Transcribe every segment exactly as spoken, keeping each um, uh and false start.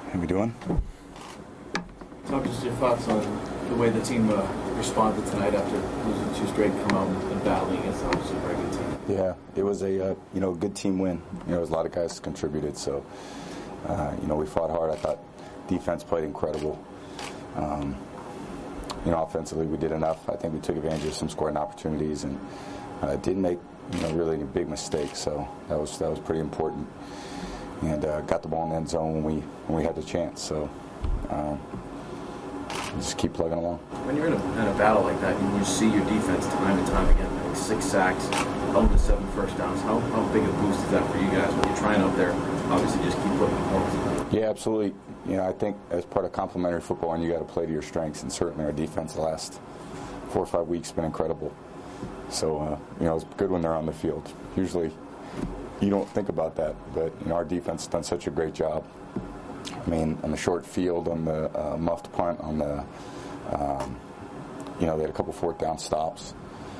How we doing? Talk just your thoughts on the way the team uh, responded tonight after losing two straight, come out and battling against obviously a very good team. Yeah, it was a uh, you know good team win. You know, there was a lot of guys contributed, so uh, you know we fought hard. I thought defense played incredible. Um, you know, offensively we did enough. I think we took advantage of some scoring opportunities and uh, didn't make you know really any big mistakes. So that was that was pretty important. And uh, got the ball in the end zone when we when we had the chance. So. Um, Just keep plugging along. When you're in a, in a battle like that, and you see your defense time and time again, like six sacks, held to seven first downs, how, how big a boost is that for you guys when you're trying out there, obviously just keep putting points? Yeah, absolutely. You know, I think as part of complementary football, and you got to play to your strengths, and certainly our defense the last four or five weeks has been incredible. So, uh, you know, it's good when they're on the field. Usually you don't think about that, but, you know, our defense has done such a great job. I mean, on the short field, on the uh, muffed punt, on the, um, you know, they had a couple fourth down stops.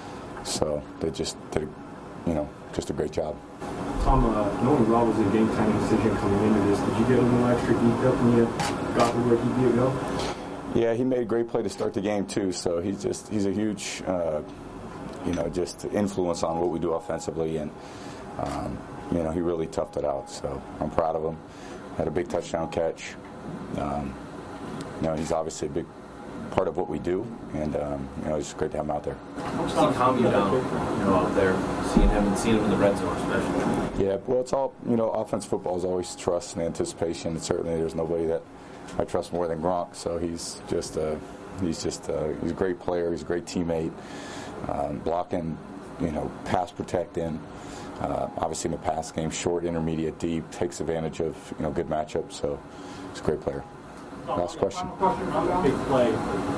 So they just did, a, you know, just a great job. Tom, uh, knowing Rob was a game-time decision coming into this, did you get a little extra detail when you got to where he'd be a go? Yeah, he made a great play to start the game too. So he's just he's a huge, uh, you know, just influence on what we do offensively, and um, you know, he really toughed it out. So I'm proud of him. Had a big touchdown catch. Um, you know, he's obviously a big part of what we do, and um, you know, it's great to have him out there. What's he calm you down, you know, out there, seeing him and seeing him in the red zone, especially? Yeah, well, it's all you know. Offensive football is always trust and anticipation, and certainly there's nobody that I trust more than Gronk. So he's just uh, he's just uh, he's a great player. He's a great teammate, um, blocking, you know, pass protecting. Uh, obviously in the pass game, short, intermediate, deep, takes advantage of you know good matchups. So he's a great player. Last question. Big play,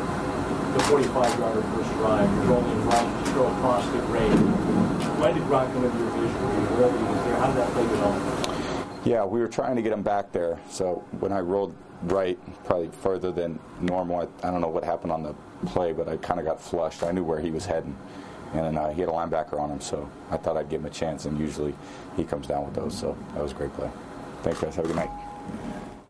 the forty-five yarder first drive, rolling right, throw across the grade. When did Gronk come into your vision? Were you rolling? Was there? How did that play develop? Yeah, we were trying to get him back there. So when I rolled right, probably further than normal, I, I don't know what happened on the play, but I kind of got flushed. I knew where he was heading. And uh, he had a linebacker on him, so I thought I'd give him a chance, and usually he comes down with those, so that was a great play. Thanks, guys. Have a good night.